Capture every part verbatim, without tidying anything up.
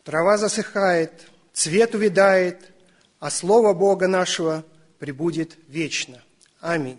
Трава засыхает, цвет увядает, а Слово Бога нашего пребудет вечно. Аминь.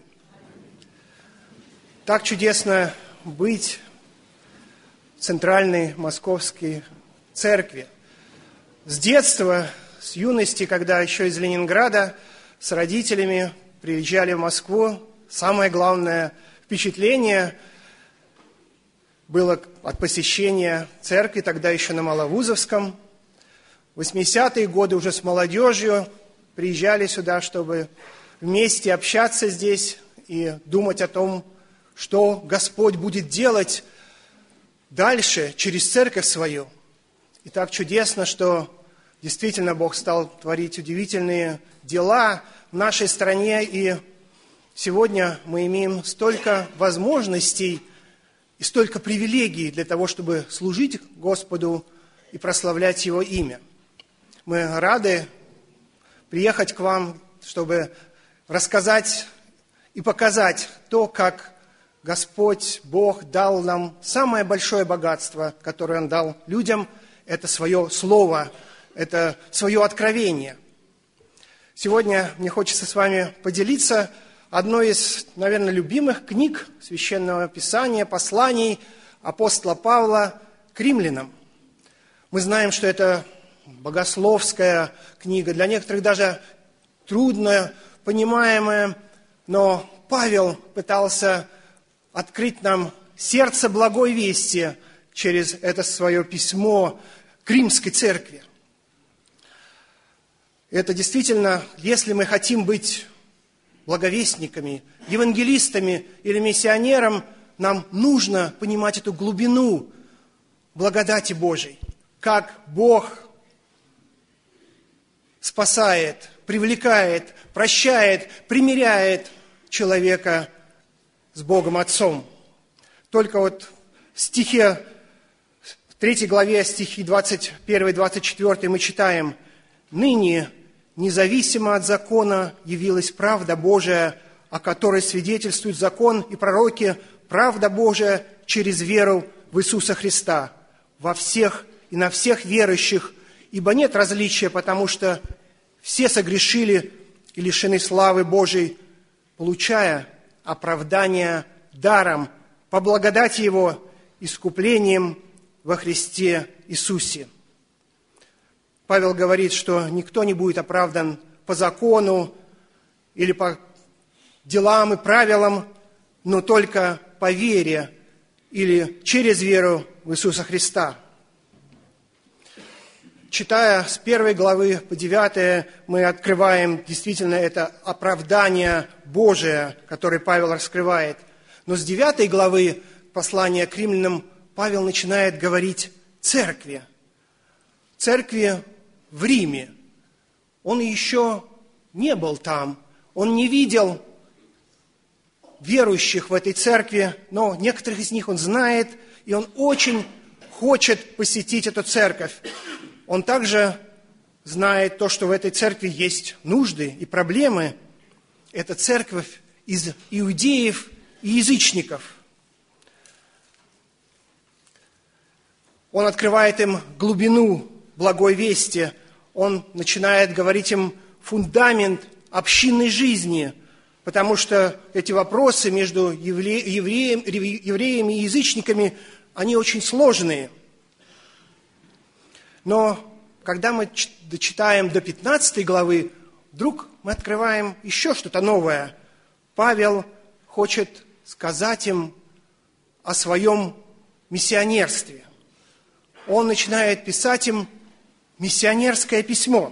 Так чудесно быть в Центральной Московской Церкви. С детства, с юности, когда еще из Ленинграда с родителями приезжали в Москву, самое главное впечатление было от посещения церкви, тогда еще на Маловузовском. В восьмидесятые годы уже с молодежью приезжали сюда, чтобы вместе общаться здесь и думать о том, что Господь будет делать дальше через церковь свою. И так чудесно, что действительно Бог стал творить удивительные дела в нашей стране, и сегодня мы имеем столько возможностей и столько привилегий для того, чтобы служить Господу и прославлять Его имя. Мы рады приехать к вам, чтобы рассказать и показать то, как Господь, Бог дал нам самое большое богатство, которое Он дал людям, это свое Слово, это свое откровение. Сегодня мне хочется с вами поделиться одной из, наверное, любимых книг Священного Писания, посланий апостола Павла к римлянам. Мы знаем, что это богословская книга, для некоторых даже трудно понимаемая, но Павел пытался открыть нам сердце благой вести через это свое письмо к римской церкви. Это действительно, если мы хотим быть благовестниками, евангелистами или миссионером, нам нужно понимать эту глубину благодати Божией, как Бог спасает, привлекает, прощает, примиряет человека с Богом Отцом. Только вот в стихе, в третьей главе, стихи двадцать один двадцать четыре мы читаем: «Ныне, независимо от закона, явилась правда Божия, о которой свидетельствуют закон и пророки, правда Божия через веру в Иисуса Христа, во всех и на всех верующих, ибо нет различия, потому что все согрешили и лишены славы Божией, получая оправдание даром по благодати Его, искуплением во Христе Иисусе». Павел говорит, что никто не будет оправдан по закону или по делам и правилам, но только по вере или через веру в Иисуса Христа. Читая с первой главы по девятой, мы открываем действительно это оправдание Божие, которое Павел раскрывает. Но с девятой главы послания к римлянам Павел начинает говорить церкви. Церкви в Риме. Он еще не был там, он не видел верующих в этой церкви, но некоторых из них он знает, и он очень хочет посетить эту церковь. Он также знает то, что в этой церкви есть нужды и проблемы. Это церковь из иудеев и язычников. Он открывает им глубину благой вести. Он начинает говорить им фундамент общинной жизни, потому что эти вопросы между евреем, евреями и язычниками, они очень сложные. Но когда мы дочитаем до пятнадцатой главы, вдруг мы открываем еще что-то новое. Павел хочет сказать им о своем миссионерстве. Он начинает писать им миссионерское письмо.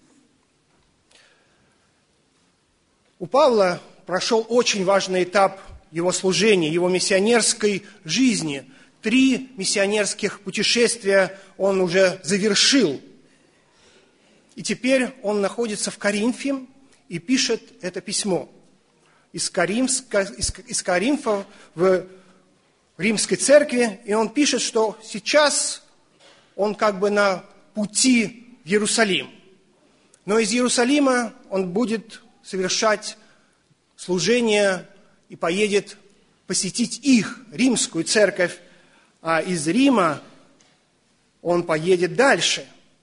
У Павла прошел очень важный этап его служения, его миссионерской жизни. Три миссионерских путешествия он уже завершил. И теперь он находится в Коринфе и пишет это письмо. Из, Каримска, из, из Коринфа в Римской церкви. И он пишет, что сейчас он как бы на пути в Иерусалим. Но из Иерусалима он будет совершать служение и поедет посетить их, римскую церковь, а из Рима он поедет дальше.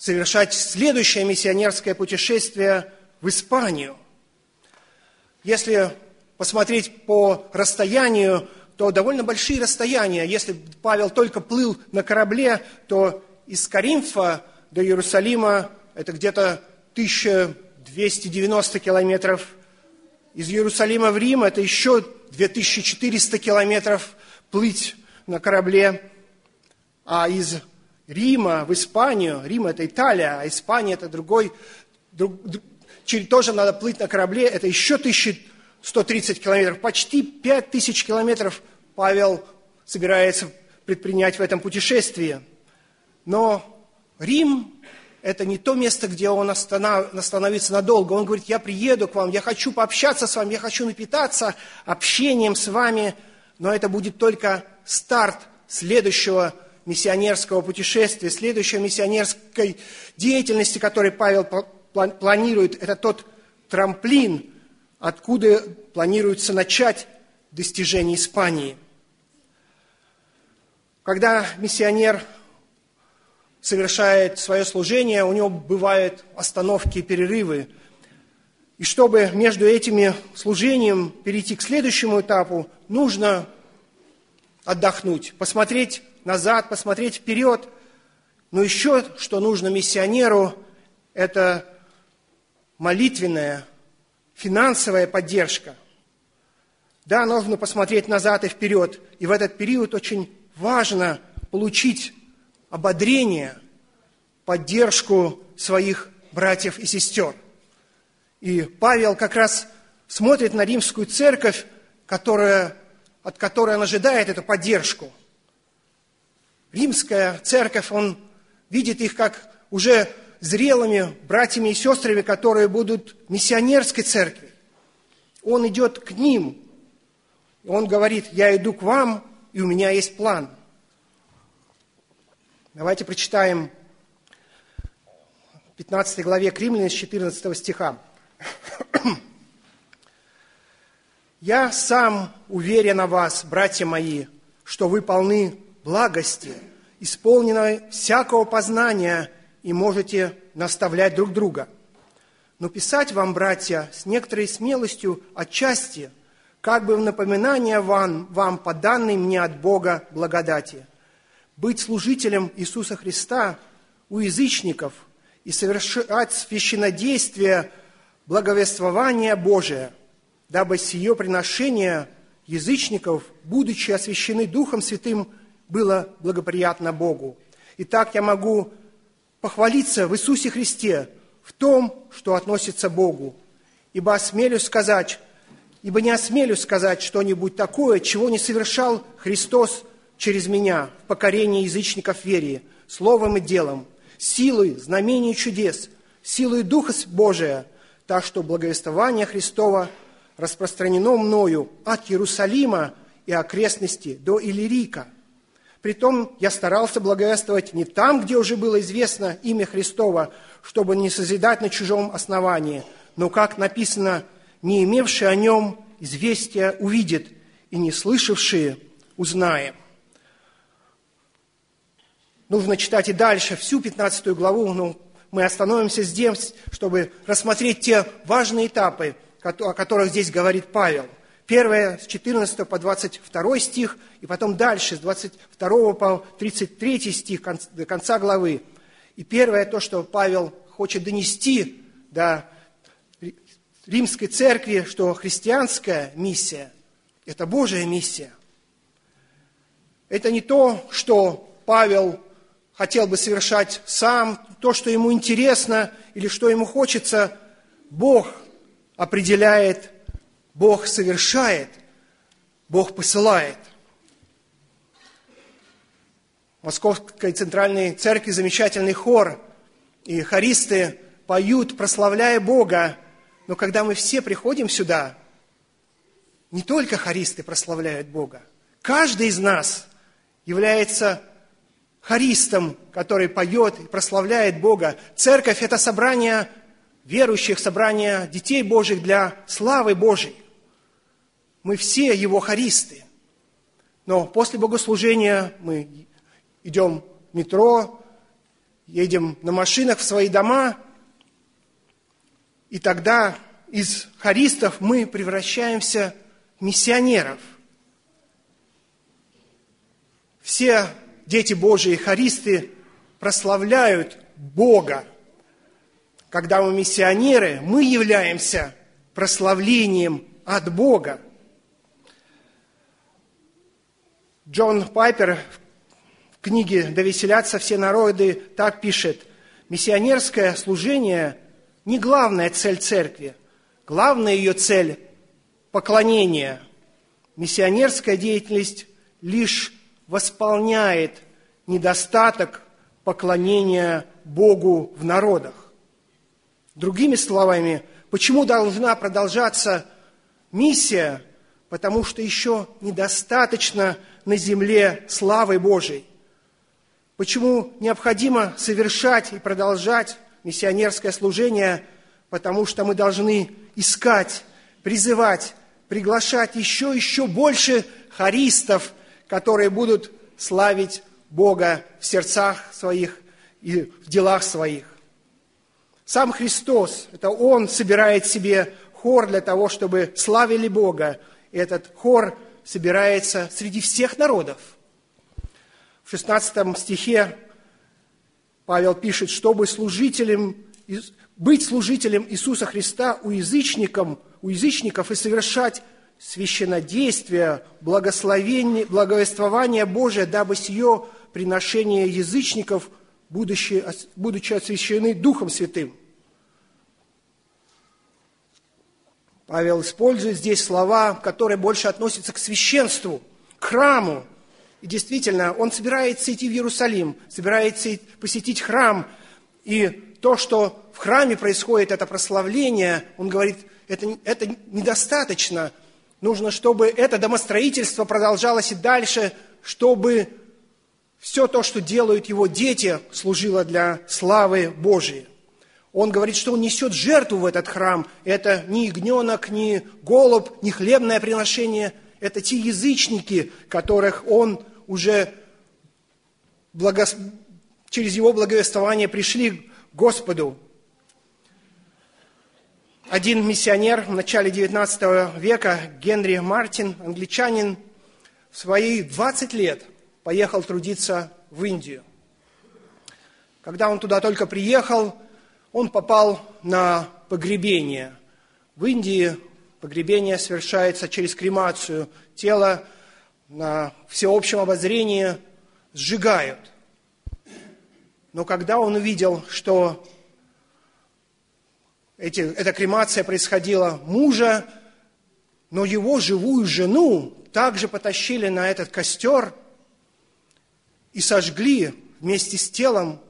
совершать следующее миссионерское путешествие в Испанию. Если посмотреть по расстоянию, то довольно большие расстояния. Если Павел только плыл на корабле, то из Коринфа до Иерусалима это где-то тысяча двести девяносто километров. Из Иерусалима в Рим это еще две тысячи четыреста километров плыть на корабле. А из Рима в Испанию, Рим это Италия, а Испания это другой, друг, тоже надо плыть на корабле, это еще тысяча сто тридцать километров, почти пять тысяч километров Павел собирается предпринять в этом путешествии. Но Рим – это не то место, где он остановится надолго. Он говорит, я приеду к вам, я хочу пообщаться с вами, я хочу напитаться общением с вами, но это будет только старт следующего миссионерского путешествия, следующей миссионерской деятельности, которую Павел планирует. Это тот трамплин, откуда планируется начать достижение Испании. Когда миссионер совершает свое служение, у него бывают остановки и перерывы. И чтобы между этими служением перейти к следующему этапу, нужно отдохнуть, посмотреть назад, посмотреть вперед. Но еще что нужно миссионеру, это молитвенная, финансовая поддержка. Да, нужно посмотреть назад и вперед. И в этот период очень важно получить ободрение, поддержку своих братьев и сестер. И Павел как раз смотрит на римскую церковь, которая, от которой он ожидает эту поддержку. Римская церковь, он видит их как уже зрелыми братьями и сестрами, которые будут миссионерской церкви. Он идет к ним. Он говорит, я иду к вам, и у меня есть план. Давайте прочитаем в пятнадцатой главе к Римлянам с четырнадцатого стиха. «Я сам уверен о вас, братья мои, что вы полны благости, исполнены всякого познания и можете наставлять друг друга. Но писать вам, братья, с некоторой смелостью отчасти, как бы в напоминание вам, вам по данной мне от Бога благодати, быть служителем Иисуса Христа у язычников и совершать священнодействие благовествования Божия, дабы сие приношение язычников, будучи освящены Духом Святым, было благоприятно Богу. Итак, я могу похвалиться в Иисусе Христе в том, что относится к Богу, ибо осмелюсь сказать, ибо не осмелюсь сказать что-нибудь такое, чего не совершал Христос через меня в покорении язычников вере, словом и делом, силой, знамений и чудес, силой Духа Божия, так что благовествование Христова распространено мною от Иерусалима и окрестности до Иллирика. Притом я старался благовествовать не там, где уже было известно имя Христово, чтобы не созидать на чужом основании, но, как написано, не имевшие о нем известия увидят, и не слышавшие узнаем». Нужно читать и дальше всю пятнадцатую главу, но мы остановимся здесь, чтобы рассмотреть те важные этапы, о которых здесь говорит Павел. Первое, с четырнадцатого по двадцать второй стих, и потом дальше, с двадцать второго по тридцать третий стих, до конца главы. И первое, то, что Павел хочет донести до римской церкви, что христианская миссия – это Божья миссия. Это не то, что Павел хотел бы совершать сам, то, что ему интересно или что ему хочется. Бог определяет, Бог совершает, Бог посылает. В Московской Центральной Церкви замечательный хор, и хористы поют, прославляя Бога. Но когда мы все приходим сюда, не только хористы прославляют Бога. Каждый из нас является хористом, который поет и прославляет Бога. Церковь – это собрание верующих, собрание детей Божьих для славы Божьей. Мы все Его хористы. Но после богослужения мы идем в метро, едем на машинах в свои дома, и тогда из хористов мы превращаемся в миссионеров. Все дети Божии, хористы, прославляют Бога. Когда мы миссионеры, мы являемся прославлением от Бога. Джон Пайпер в книге «Да веселятся все народы» так пишет: «Миссионерское служение не главная цель церкви. Главная ее цель – поклонение. Миссионерская деятельность лишь восполняет недостаток поклонения Богу в народах». Другими словами, почему должна продолжаться миссия? Потому что еще недостаточно на земле славы Божией. Почему необходимо совершать и продолжать миссионерское служение? Потому что мы должны искать, призывать, приглашать еще, еще больше хористов, которые будут славить Бога в сердцах своих и в делах своих. Сам Христос, это Он собирает себе хор для того, чтобы славили Бога. И этот хор собирается среди всех народов. В шестнадцатом стихе Павел пишет: чтобы служителем, быть служителем Иисуса Христа у язычников, у язычников и совершать священнодействие, благословение, благовествование Божие, дабы сие приношение язычников, будучи, будучи освящены Духом Святым. Павел использует здесь слова, которые больше относятся к священству, к храму. И действительно, он собирается идти в Иерусалим, собирается посетить храм. И то, что в храме происходит, это прославление, он говорит, это, это недостаточно. Нужно, чтобы это домостроительство продолжалось и дальше, чтобы все то, что делают его дети, служило для славы Божией. Он говорит, что он несет жертву в этот храм. Это не ягненок, не голубь, не хлебное приношение. Это те язычники, которых он уже благо... через его благовествование пришли к Господу. Один миссионер в начале девятнадцатого века, Генри Мартин, англичанин, в свои двадцать лет поехал трудиться в Индию. Когда он туда только приехал, он попал на погребение. В Индии погребение совершается через кремацию. Тело на всеобщем обозрении сжигают. Но когда он увидел, что эти, эта кремация происходила мужа, но его живую жену также потащили на этот костер и сожгли вместе с телом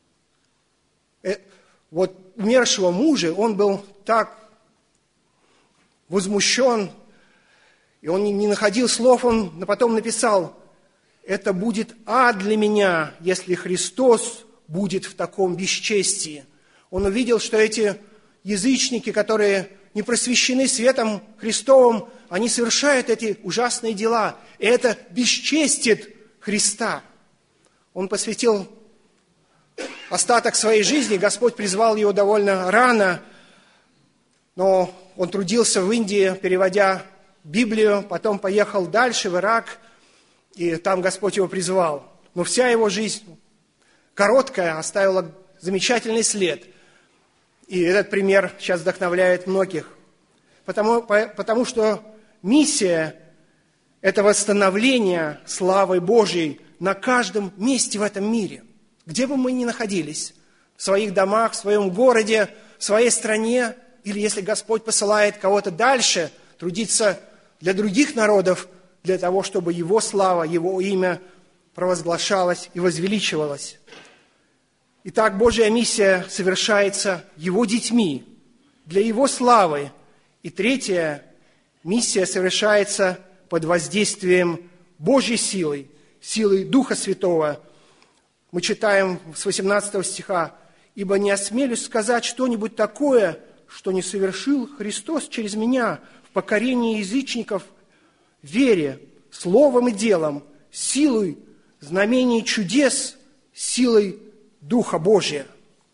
вот умершего мужа, он был так возмущен, и он не находил слов, он потом написал: «Это будет ад для меня, если Христос будет в таком бесчестии». Он увидел, что эти язычники, которые не просвещены светом Христовым, они совершают эти ужасные дела, и это бесчестит Христа. Он посвятил остаток своей жизни, Господь призвал его довольно рано, но он трудился в Индии, переводя Библию, потом поехал дальше, в Ирак, и там Господь его призвал. Но вся его жизнь короткая, оставила замечательный след. И этот пример сейчас вдохновляет многих. Потому, потому что миссия – это восстановление славы Божьей на каждом месте в этом мире. Где бы мы ни находились, в своих домах, в своем городе, в своей стране, или если Господь посылает кого-то дальше, трудиться для других народов, для того, чтобы Его слава, Его имя провозглашалось и возвеличивалось. Итак, Божья миссия совершается Его детьми, для Его славы. И третья миссия совершается под воздействием Божьей силы, силой Духа Святого. Мы читаем с восемнадцатого стиха: «Ибо не осмелюсь сказать что-нибудь такое, что не совершил Христос через меня в покорении язычников, вере, словом и делом, силой знамений и чудес, силой Духа Божия.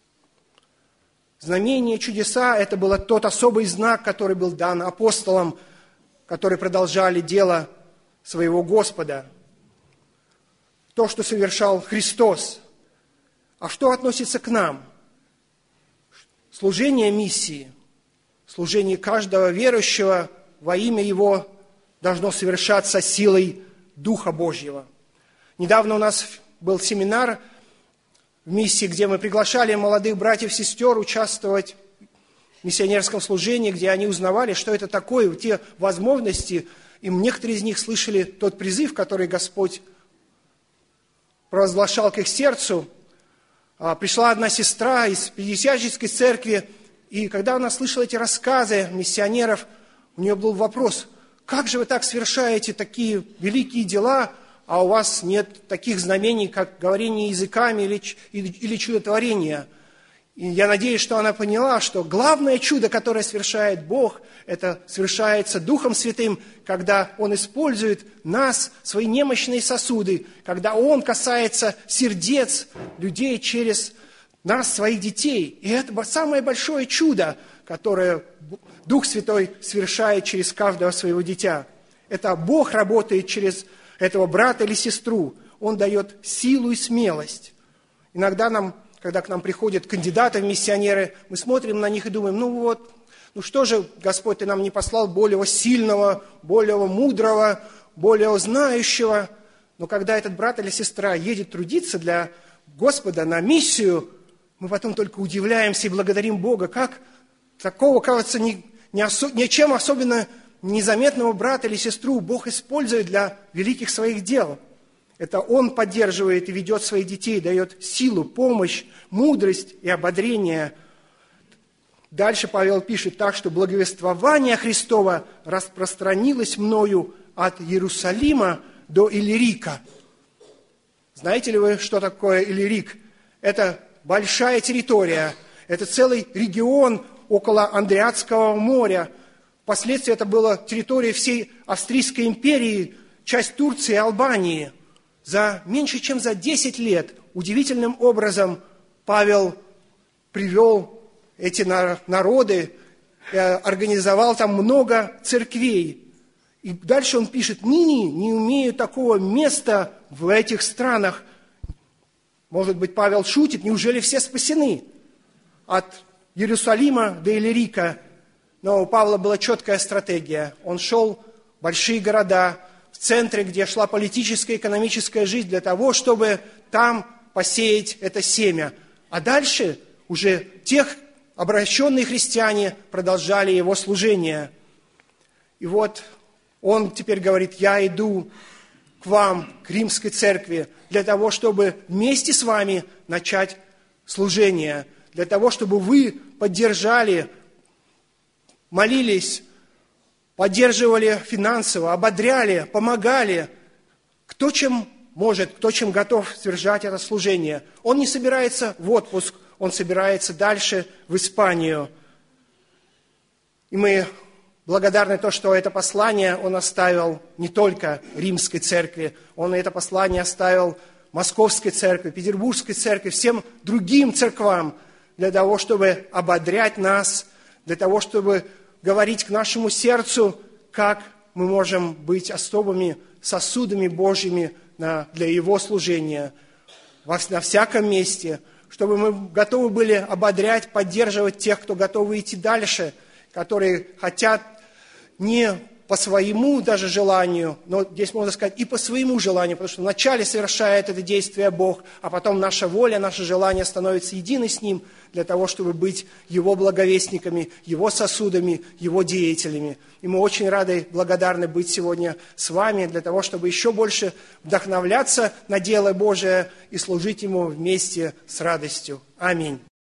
Знамения, чудеса – это был тот особый знак, который был дан апостолам, которые продолжали дело своего Господа. То, что совершал Христос. А что относится к нам? Служение миссии, служение каждого верующего во имя Его должно совершаться силой Духа Божьего. Недавно у нас был семинар в миссии, где мы приглашали молодых братьев и сестер участвовать в миссионерском служении, где они узнавали, что это такое, те возможности. И некоторые из них слышали тот призыв, который Господь провозглашал к их сердцу. Пришла одна сестра из Пятидесятнической церкви, и когда она слышала эти рассказы миссионеров, у нее был вопрос: как же вы так совершаете такие великие дела, а у вас нет таких знамений, как говорение языками или, или, или чудотворение? И я надеюсь, что она поняла, что главное чудо, которое совершает Бог, это совершается Духом Святым, когда Он использует нас, свои немощные сосуды, когда Он касается сердец людей через нас, своих детей. И это самое большое чудо, которое Дух Святой совершает через каждого своего дитя. Это Бог работает через этого брата или сестру. Он дает силу и смелость. Иногда нам, когда к нам приходят кандидаты в миссионеры, мы смотрим на них и думаем: ну вот, ну что же, Господь, Ты нам не послал более сильного, более мудрого, более знающего. Но когда этот брат или сестра едет трудиться для Господа на миссию, мы потом только удивляемся и благодарим Бога, как такого, кажется, ни, ни осо, ничем особенно незаметного брата или сестру Бог использует для великих своих дел. Это Он поддерживает и ведет своих детей, дает силу, помощь, мудрость и ободрение. Дальше Павел пишет так, что благовествование Христова распространилось мною от Иерусалима до Иллирика. Знаете ли вы, что такое Иллирик? Это большая территория, это целый регион около Андриатского моря. Впоследствии это была территория всей Австрийской империи, часть Турции и Албании. За меньше чем за десять лет удивительным образом Павел привел эти народы, организовал там много церквей. И дальше он пишет: ныне не имею такого места в этих странах. Может быть, Павел шутит: неужели все спасены? От Иерусалима до Иллирика. Но у Павла была четкая стратегия. Он шел в большие города, в центре, где шла политическая и экономическая жизнь, для того, чтобы там посеять это семя. А дальше уже тех обращенные христиане продолжали его служение. И вот он теперь говорит: я иду к вам, к Римской церкви, для того, чтобы вместе с вами начать служение, для того, чтобы вы поддержали, молились, поддерживали финансово, ободряли, помогали. Кто чем может, кто чем готов совершать это служение. Он не собирается в отпуск, он собирается дальше в Испанию. И мы благодарны за то, что это послание он оставил не только Римской церкви, он это послание оставил Московской церкви, Петербургской церкви, всем другим церквам, для того, чтобы ободрять нас, для того, чтобы говорить к нашему сердцу, как мы можем быть особыми сосудами Божьими на, для Его служения во, на всяком месте, чтобы мы готовы были ободрять, поддерживать тех, кто готовы идти дальше, которые хотят не по своему даже желанию, но здесь можно сказать и по своему желанию, потому что вначале совершает это действие Бог, а потом наша воля, наше желание становится едины с Ним для того, чтобы быть Его благовестниками, Его сосудами, Его деятелями. И мы очень рады и благодарны быть сегодня с вами для того, чтобы еще больше вдохновляться на дело Божие и служить Ему вместе с радостью. Аминь.